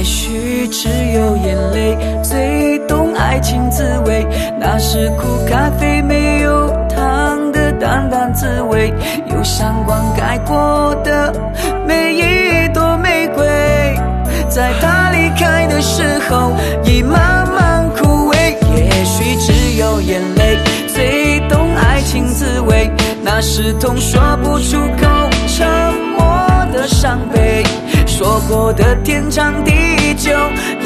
许只有眼泪最懂爱情滋味，那是苦咖啡没有糖的淡淡滋味，有阳光盖过的每一朵玫瑰，在他离开的时候已慢慢枯萎。也许只有眼泪最懂爱情滋味，那是痛说不出口，沉默的伤悲，说过的天长地久